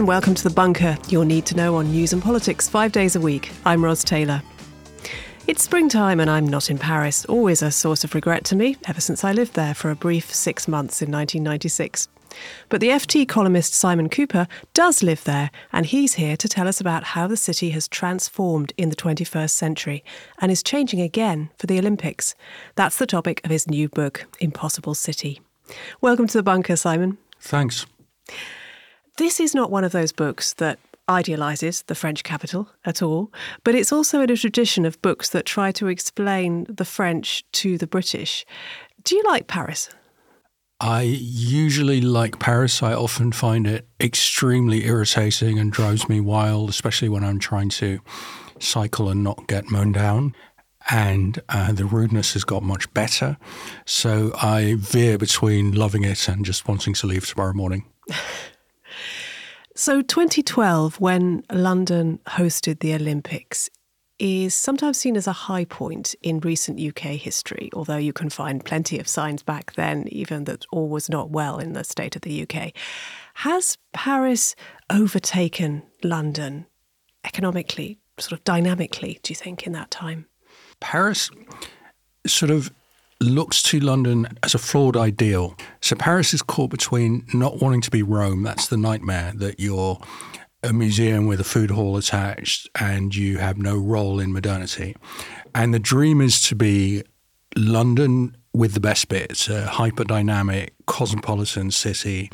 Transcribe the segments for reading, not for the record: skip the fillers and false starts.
and welcome to The Bunker, your need to know on news and politics 5 days a week. I'm Ros Taylor. It's springtime and I'm not in Paris, always a source of regret to me, ever since I lived there for a brief 6 months in 1996. But the FT columnist Simon Cooper does live there, and he's here to tell us about how the city has transformed in the 21st century and is changing again for the Olympics. That's the topic of his new book, Impossible City. Welcome to The Bunker, Simon. Thanks. This is not one of those books that idealises the French capital at all, but it's also in a tradition of books that try to explain the French to the British. Do you like Paris? I usually like Paris. I often find it extremely irritating and drives me wild, especially when I'm trying to cycle and not get mown down. And the rudeness has got much better. So I veer between loving it and just wanting to leave tomorrow morning. So 2012, when London hosted the Olympics, is sometimes seen as a high point in recent UK history, although you can find plenty of signs back then, even that all was not well in the state of the UK. Has Paris overtaken London economically, sort of dynamically, do you think, in that time? Paris sort of looks to London as a flawed ideal. So Paris is caught between not wanting to be Rome. That's the nightmare, that you're a museum with a food hall attached and you have no role in modernity. And the dream is to be London with the best bits, a hyper-dynamic, cosmopolitan city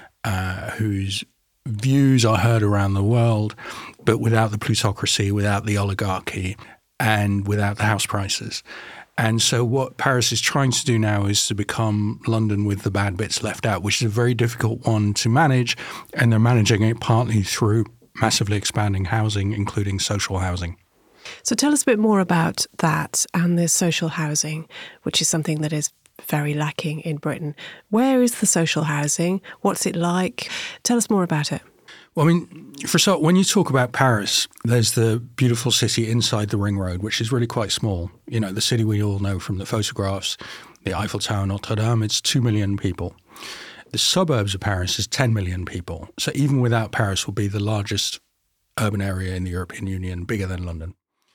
whose views are heard around the world, but without the plutocracy, without the oligarchy, and without the house prices. And so what Paris is trying to do now is to become London with the bad bits left out, which is a very difficult one to manage. And they're managing it partly through massively expanding housing, including social housing. So tell us a bit more about that and the social housing, which is something that is very lacking in Britain. Where is the social housing? What's it like? Tell us more about it. Well, I mean, for so when you talk about Paris, there's the beautiful city inside the Ring Road, which is really quite small. You know, the city we all know from the photographs, the Eiffel Tower, Notre Dame, it's 2 million people. The suburbs of Paris is 10 million people. So even without Paris will be the largest urban area in the European Union, bigger than London.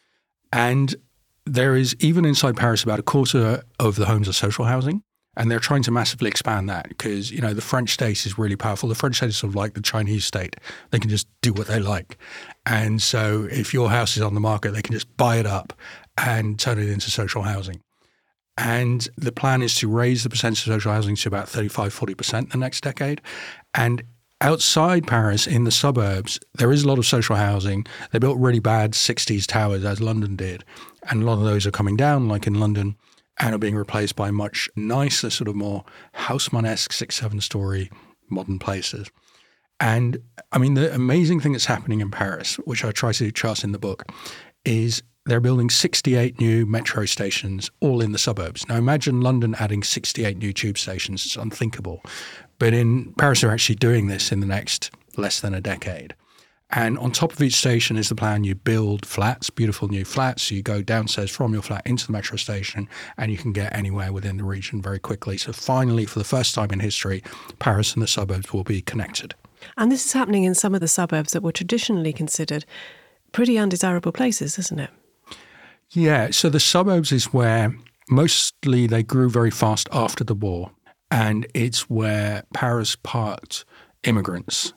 And there is, even inside Paris, about a quarter of the homes are social housing. And they're trying to massively expand that because, you know, the French state is really powerful. The French state is sort of like the Chinese state. They can just do what they like. And so if your house is on the market, they can just buy it up and turn it into social housing. And the plan is to raise the percentage of social housing to about 35-40% the next decade. And outside Paris, in the suburbs, there is a lot of social housing. They built really bad 60s towers, as London did. And a lot of those are coming down, like in London, and are being replaced by much nicer, sort of more Haussmann-esque 6-7-story modern places. And I mean, the amazing thing that's happening in Paris, which I try to chart in the book, is they're building 68 new metro stations all in the suburbs. Now imagine London adding 68 new tube stations. It's unthinkable. But in Paris, they're actually doing this in the next less than a decade. And on top of each station is the plan. You build flats, beautiful new flats. So you go downstairs from your flat into the metro station and you can get anywhere within the region very quickly. So finally, for the first time in history, Paris and the suburbs will be connected. And this is happening in some of the suburbs that were traditionally considered pretty undesirable places, isn't it? Yeah. So the suburbs is where mostly they grew very fast after the war. And it's where Paris parked immigrants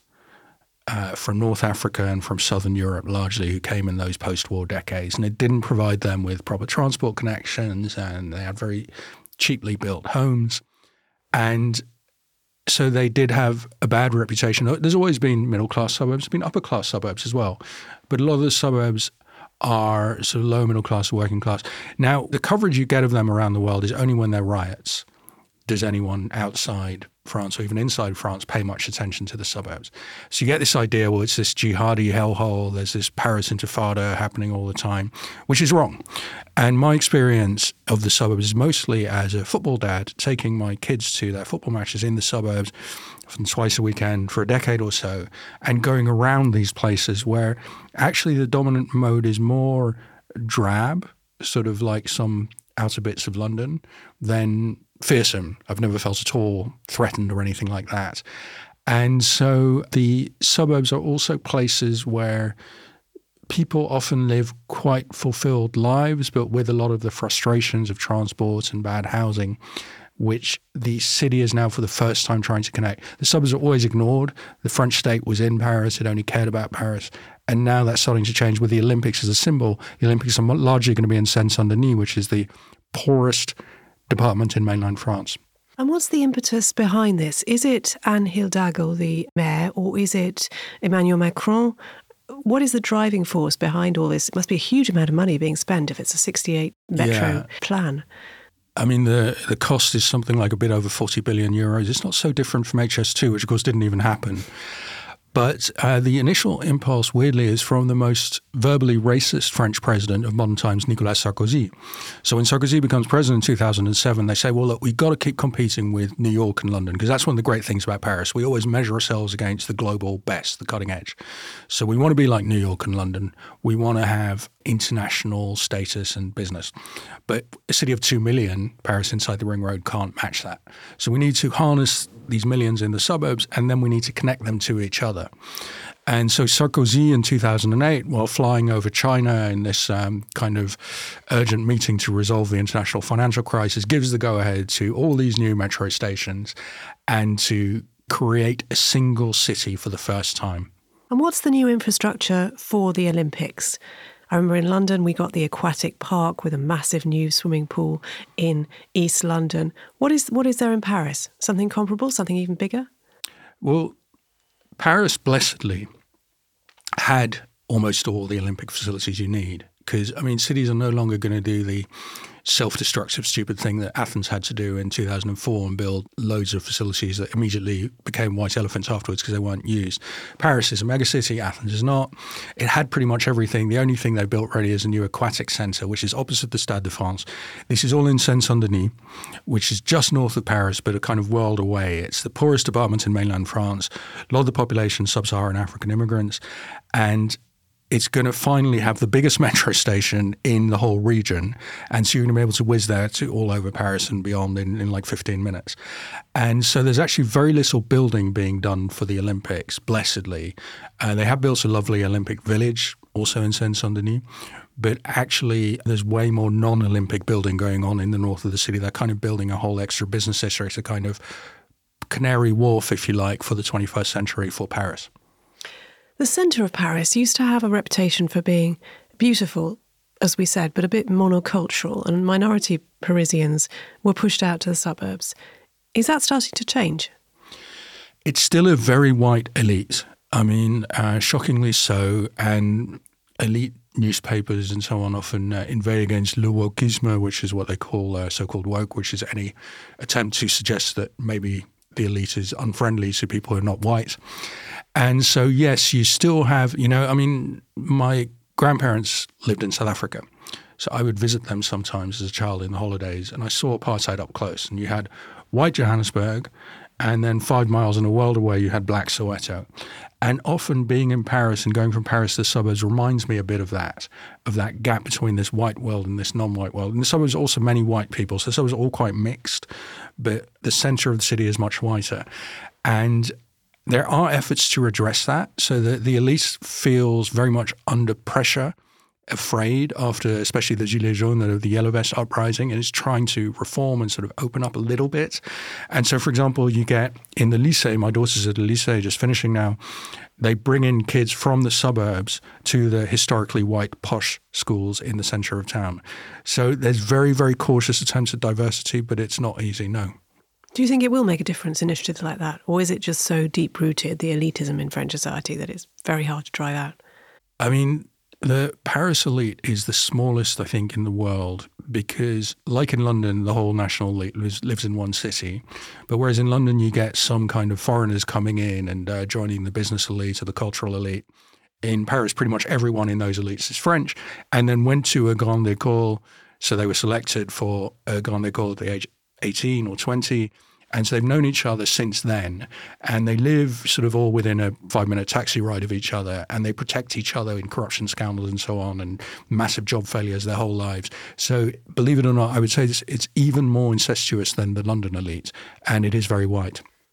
from North Africa and from Southern Europe largely, who came in those post-war decades. And it didn't provide them with proper transport connections, and they had very cheaply built homes. And so they did have a bad reputation. There's always been middle-class suburbs, there's been upper-class suburbs as well. But a lot of the suburbs are sort of low middle class, working class. Now, the coverage you get of them around the world is only when there are riots. Does anyone outside France or even inside France pay much attention to the suburbs? So you get this idea, well, it's this jihadi hellhole, there's this Paris intifada happening all the time, which is wrong. And my experience of the suburbs is mostly as a football dad, taking my kids to their football matches in the suburbs often twice a weekend for a decade or so, and going around these places where actually the dominant mode is more drab, sort of like some outer bits of London, than fearsome. I've never felt at all threatened or anything like that. And so the suburbs are also places where people often live quite fulfilled lives, but with a lot of the frustrations of transport and bad housing, which the city is now for the first time trying to connect. The suburbs are always ignored. The French state was in Paris. It only cared about Paris. And now that's starting to change with the Olympics as a symbol. The Olympics are largely going to be in Seine-Saint-Denis, which is the poorest department in mainland France. And what's the impetus behind this? Is it Anne Hidalgo, the mayor, or is it Emmanuel Macron? What is the driving force behind all this? It must be a huge amount of money being spent if it's a 68 metro plan. I mean, the cost is something like a bit over 40 billion euros. It's not so different from HS2, which of course didn't even happen. But the initial impulse, weirdly, is from the most verbally racist French president of modern times, Nicolas Sarkozy. So when Sarkozy becomes president in 2007, they say, well, look, we've got to keep competing with New York and London, because that's one of the great things about Paris. We always measure ourselves against the global best, the cutting edge. So we want to be like New York and London. We want to have international status and business. But a city of 2 million, Paris inside the ring road, can't match that. So we need to harness these millions in the suburbs, and then we need to connect them to each other. And so Sarkozy in 2008, while flying over China in this kind of urgent meeting to resolve the international financial crisis, gives the go-ahead to all these new metro stations and to create a single city for the first time. And what's the new infrastructure for the Olympics? I remember in London, we got the aquatic park with a massive new swimming pool in East London. What is there in Paris? Something comparable, something even bigger? Well, Paris, blessedly, had almost all the Olympic facilities you need. Because, I mean, cities are no longer going to do the self-destructive, stupid thing that Athens had to do in 2004 and build loads of facilities that immediately became white elephants afterwards because they weren't used. Paris is a megacity. Athens is not. It had pretty much everything. The only thing they built ready is a new aquatic centre, which is opposite the Stade de France. This is all in Seine-Saint-Denis, which is just north of Paris, but a kind of world away. It's the poorest department in mainland France. A lot of the population, sub-Saharan African immigrants. And it's going to finally have the biggest metro station in the whole region. And so you're going to be able to whiz there to all over Paris and beyond in like 15 minutes. And so there's actually very little building being done for the Olympics, blessedly. They have built a lovely Olympic village, also in Seine-Saint-Denis. But actually, there's way more non-Olympic building going on in the north of the city. They're kind of building a whole extra business district, a kind of Canary Wharf, if you like, for the 21st century for Paris. The centre of Paris used to have a reputation for being beautiful, as we said, but a bit monocultural, and minority Parisians were pushed out to the suburbs. Is that starting to change? It's still a very white elite. I mean, shockingly so, and elite newspapers and so on often inveigh against le wokisme, which is what they call so-called woke, which is any attempt to suggest that maybe the elite is unfriendly to people who are not white. And so, yes, you still have, I mean, my grandparents lived in South Africa. So I would visit them sometimes as a child in the holidays, and I saw apartheid up close. And you had white Johannesburg, and then 5 miles in a world away, you had black Soweto. And often being in Paris and going from Paris to the suburbs reminds me a bit of that gap between this white world and this non-white world. In the suburbs, also many white people. So the suburbs are all quite mixed, but the center of the city is much whiter. And there are efforts to address that so that the elite feels very much under pressure, afraid after especially the Gilets jaunes, the Yellow Vest uprising, and is trying to reform and sort of open up a little bit. And so, for example, you get in the lycée, my daughter's at the lycée just finishing now, they bring in kids from the suburbs to the historically white posh schools in the center of town. So there's very, very cautious attempts at diversity, but it's not easy, no. Do you think it will make a difference, initiatives like that? Or is it just so deep-rooted, the elitism in French society, that it's very hard to drive out? I mean, the Paris elite is the smallest, I think, in the world because, like in London, the whole national elite lives in one city. But whereas in London you get some kind of foreigners coming in and joining the business elite or the cultural elite, in Paris pretty much everyone in those elites is French and then went to a Grande École. So they were selected for a Grande École at the age 18 or 20. And so they've known each other since then, and they live sort of all within a 5-minute taxi ride of each other, and they protect each other in corruption scandals and so on, and massive job failures their whole lives. So believe it or not, I would say it's even more incestuous than the London elite, and it is very white.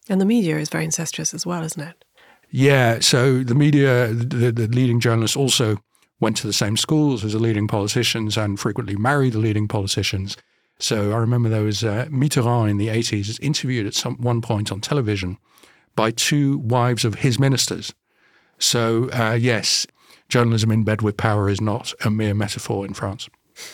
And the media is very incestuous as well, isn't it? Yeah, so the media, the leading journalists also went to the same schools as the leading politicians and frequently married the leading politicians. So I remember there was Mitterrand in the 80s interviewed at one point on television by two wives of his ministers. So yes, journalism in bed with power is not a mere metaphor in France.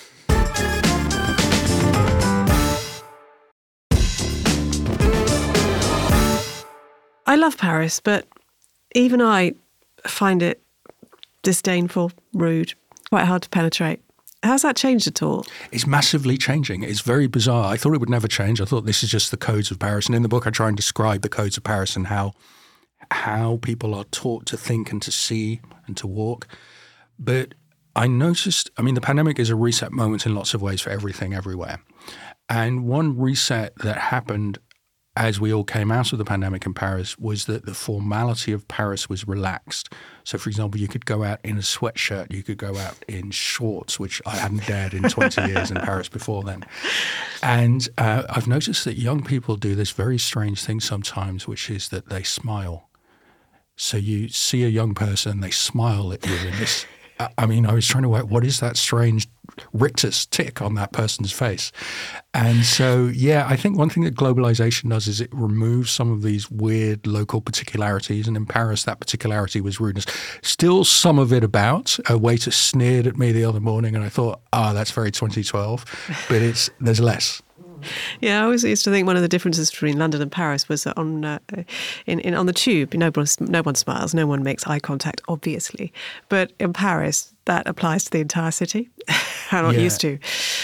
I love Paris, but even I find it disdainful, rude, quite hard to penetrate. How's that changed at all? It's massively changing. It's very bizarre. I thought it would never change. I thought this is just the codes of Paris. And in the book, I try and describe the codes of Paris and how people are taught to think and to see and to walk. But I noticed, the pandemic is a reset moment in lots of ways for everything, everywhere. And one reset that happened as we all came out of the pandemic in Paris was that the formality of Paris was relaxed. So, for example, you could go out in a sweatshirt, you could go out in shorts, which I hadn't dared in 20 years in Paris before then. And I've noticed that young people do this very strange thing sometimes, which is that they smile. So you see a young person, they smile at you in this. I was trying to work, what is that strange rictus tick on that person's face? And so, yeah, I think one thing that globalization does is it removes some of these weird local particularities. And in Paris, that particularity was rudeness. Still some of it about. A waiter sneered at me the other morning and I thought, that's very 2012. But there's less. Yeah, I always used to think one of the differences between London and Paris was that on the tube, no one smiles, no one makes eye contact, obviously. But in Paris, that applies to the entire city. I'm not used to.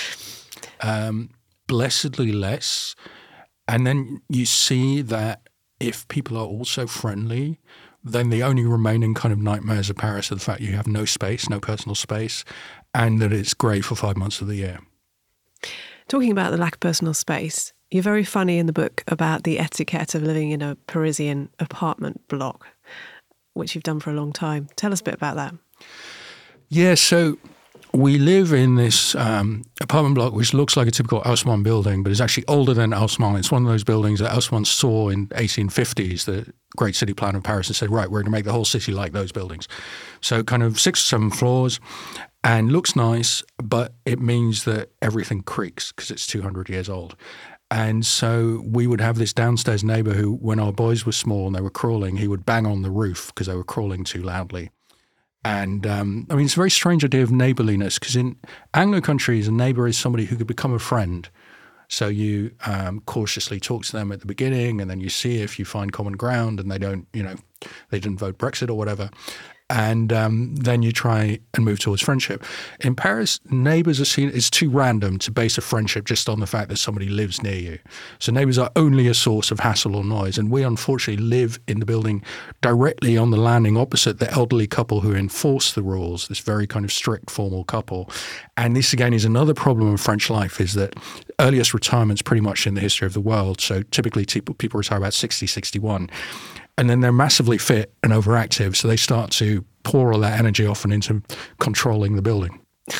Blessedly less. And then you see that if people are also friendly, then the only remaining kind of nightmares of Paris are the fact you have no space, no personal space, and that it's grey for 5 months of the year. Talking about the lack of personal space, you're very funny in the book about the etiquette of living in a Parisian apartment block, which you've done for a long time. Tell us a bit about that. Yeah, so we live in this apartment block which looks like a typical Haussmann building, but is actually older than Haussmann. It's one of those buildings that Haussmann saw in 1850s, the great city plan of Paris, and said, right, we're going to make the whole city like those buildings. So kind of 6 or 7 floors. And looks nice, but it means that everything creaks because it's 200 years old. And so we would have this downstairs neighbor who, when our boys were small and they were crawling, he would bang on the roof because they were crawling too loudly. And it's a very strange idea of neighborliness because in Anglo countries, a neighbor is somebody who could become a friend. So you cautiously talk to them at the beginning and then you see if you find common ground and they didn't vote Brexit or whatever. And then you try and move towards friendship. In Paris, neighbors are seen as too random to base a friendship just on the fact that somebody lives near you. So neighbors are only a source of hassle or noise. And we unfortunately live in the building directly on the landing opposite the elderly couple who enforce the rules, this very kind of strict formal couple. And this again is another problem of French life, is that earliest retirement's pretty much in the history of the world. So typically people retire about 60, 61. And then they're massively fit and overactive, so they start to pour all that energy off and into controlling the building.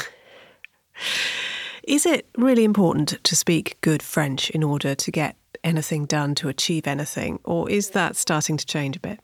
Is it really important to speak good French in order to get anything done, to achieve anything? Or is that starting to change a bit?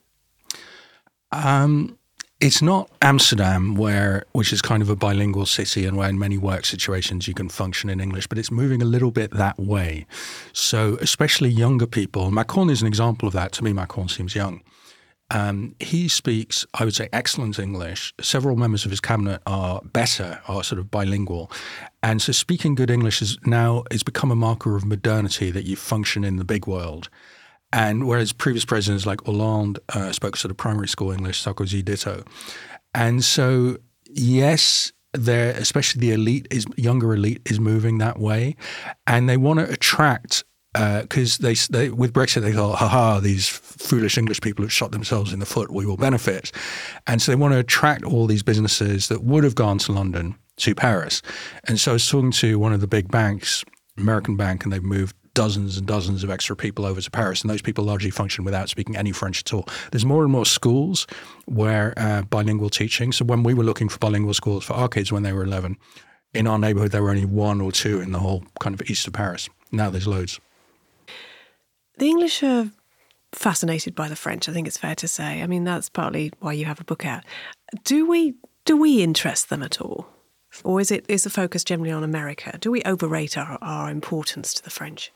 It's not Amsterdam, which is kind of a bilingual city and where in many work situations you can function in English, but it's moving a little bit that way. So especially younger people, Macron is an example of that. To me, Macron seems young. He speaks, I would say, excellent English. Several members of his cabinet are sort of bilingual. And so speaking good English has become a marker of modernity, that you function in the big world. And whereas previous presidents like Hollande spoke sort of primary school English, Sarkozy ditto. And so, yes, especially the younger elite is moving that way. And they want to attract, because they with Brexit, they thought, these foolish English people have shot themselves in the foot, we will benefit. And so they want to attract all these businesses that would have gone to London to Paris. And so I was talking to one of the big banks, American bank, and they've moved dozens and dozens of extra people over to Paris, and those people largely function without speaking any French at all. There's more and more schools where bilingual teaching. So when we were looking for bilingual schools for our kids when they were 11, in our neighborhood there were only 1 or 2 in the whole kind of east of Paris. Now there's loads. The English are fascinated by the French, I think it's fair to say. I mean, that's partly why you have a book out. Do we interest them at all? Or is the focus generally on America? Do we overrate our importance to the French?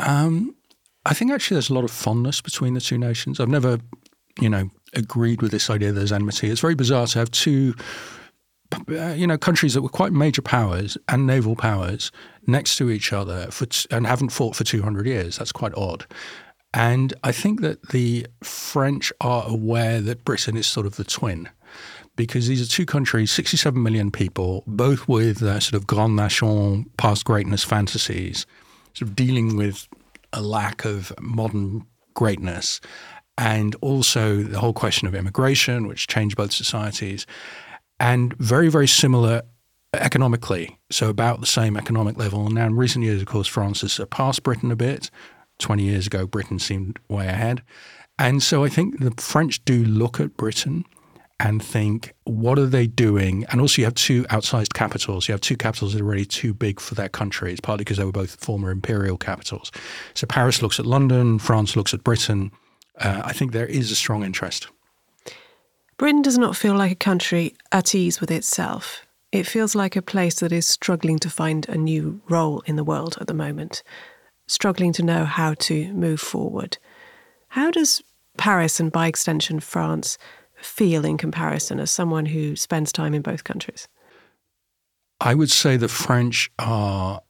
I think actually there's a lot of fondness between the two nations. I've never, agreed with this idea there's enmity. It's very bizarre to have two, countries that were quite major powers and naval powers next to each other and haven't fought for 200 years. That's quite odd. And I think that the French are aware that Britain is sort of the twin, because these are two countries, 67 million people, both with sort of grande nation, past greatness fantasies, sort of dealing with a lack of modern greatness, and also the whole question of immigration, which changed both societies, and very, very similar economically, so about the same economic level. Now, in recent years, of course, France has surpassed Britain a bit. 20 years ago, Britain seemed way ahead. And so I think the French do look at Britain and think, what are they doing? And also you have two outsized capitals. You have two capitals that are already too big for their countries, partly because they were both former imperial capitals. So Paris looks at London, France looks at Britain. I think there is a strong interest. Britain does not feel like a country at ease with itself. It feels like a place that is struggling to find a new role in the world at the moment, struggling to know how to move forward. How does Paris, and by extension France, feel in comparison as someone who spends time in both countries? I would say the French are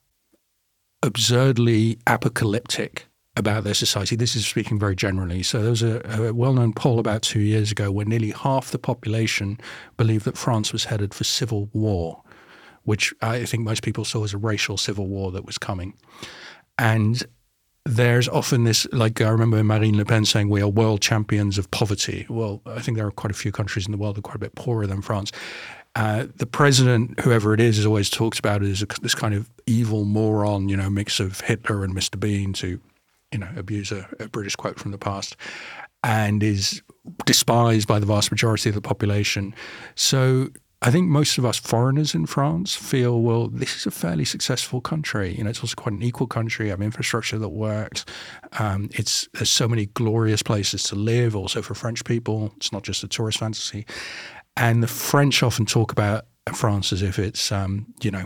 absurdly apocalyptic about their society. This is speaking very generally. So there was a well-known poll about 2 years ago where nearly half the population believed that France was headed for civil war, which I think most people saw as a racial civil war that was coming. And there's often this, like I remember Marine Le Pen saying, we are world champions of poverty. Well, I think there are quite a few countries in the world that are quite a bit poorer than France. The president, whoever it is always talks about it as this kind of evil moron, mix of Hitler and Mr. Bean, to, abuse a British quote from the past, and is despised by the vast majority of the population. So I think most of us foreigners in France feel, well, this is a fairly successful country. It's also quite an equal country. I have infrastructure that works. There's so many glorious places to live, also for French people. It's not just a tourist fantasy. And the French often talk about France as if it's, Weimar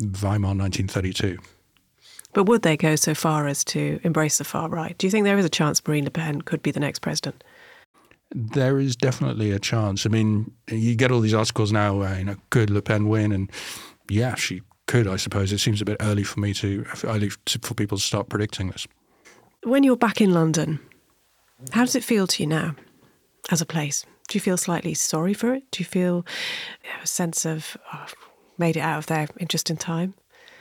1932. But would they go so far as to embrace the far right? Do you think there is a chance Marine Le Pen could be the next president? There is definitely a chance. I mean, you get all these articles now, could Le Pen win? And yeah, she could, I suppose. It seems a bit early for for people to start predicting this. When you're back in London, how does it feel to you now as a place? Do you feel slightly sorry for it? Do you feel a sense of made it out of there just in time?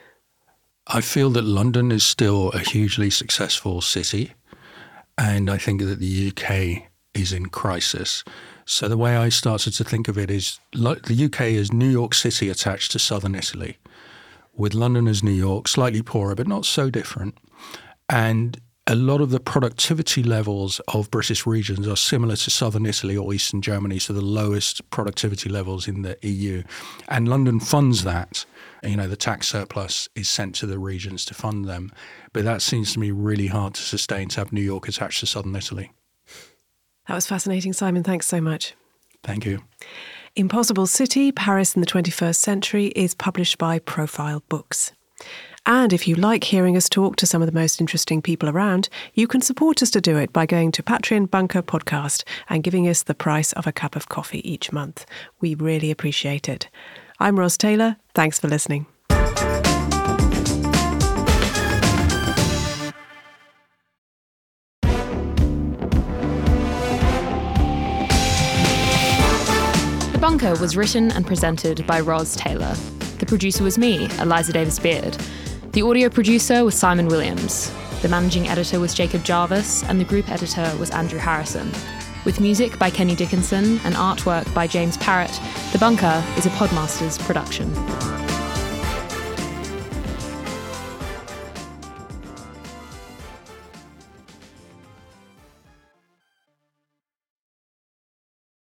I feel that London is still a hugely successful city, and I think that the UK is in crisis. So the way I started to think of it is the UK is New York City attached to southern Italy, with London as New York, slightly poorer, but not so different. And a lot of the productivity levels of British regions are similar to southern Italy or eastern Germany, so the lowest productivity levels in the EU. And London funds that. The tax surplus is sent to the regions to fund them. But that seems to me really hard to sustain, to have New York attached to southern Italy. That was fascinating, Simon. Thanks so much. Thank you. Impossible City, Paris in the 21st Century is published by Profile Books. And if you like hearing us talk to some of the most interesting people around, you can support us to do it by going to Patreon Bunker Podcast and giving us the price of a cup of coffee each month. We really appreciate it. I'm Ros Taylor. Thanks for listening. The Bunker was written and presented by Ros Taylor. The producer was me, Eliza Davis-Beard. The audio producer was Simon Williams. The managing editor was Jacob Jarvis, and the group editor was Andrew Harrison. With music by Kenny Dickinson and artwork by James Parrott, The Bunker is a Podmasters production.